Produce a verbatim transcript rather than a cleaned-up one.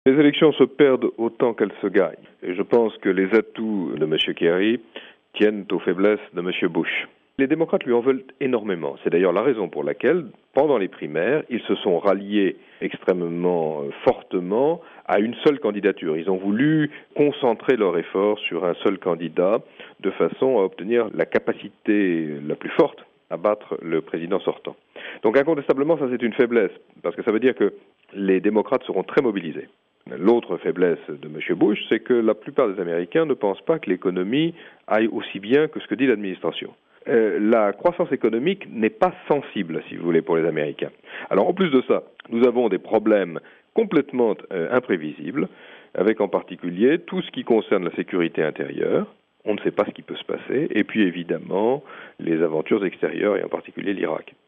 Les élections se perdent autant qu'elles se gagnent. Et je pense que les atouts de M. Kerry tiennent aux faiblesses de M. Bush. Les démocrates lui en veulent énormément. C'est d'ailleurs la raison pour laquelle, pendant les primaires, ils se sont ralliés extrêmement fortement à une seule candidature. Ils ont voulu concentrer leur effort sur un seul candidat de façon à obtenir la capacité la plus forte à battre le président sortant. Donc incontestablement, ça c'est une faiblesse, parce que ça veut dire que les démocrates seront très mobilisés. L'autre faiblesse de M. Bush, c'est que la plupart des Américains ne pensent pas que l'économie aille aussi bien que ce que dit l'administration. Euh, la croissance économique n'est pas sensible, si vous voulez, pour les Américains. Alors en plus de ça, nous avons des problèmes complètement euh, imprévisibles, avec en particulier tout ce qui concerne la sécurité intérieure. On ne sait pas ce qui peut se passer, et puis évidemment les aventures extérieures, et en particulier l'Irak.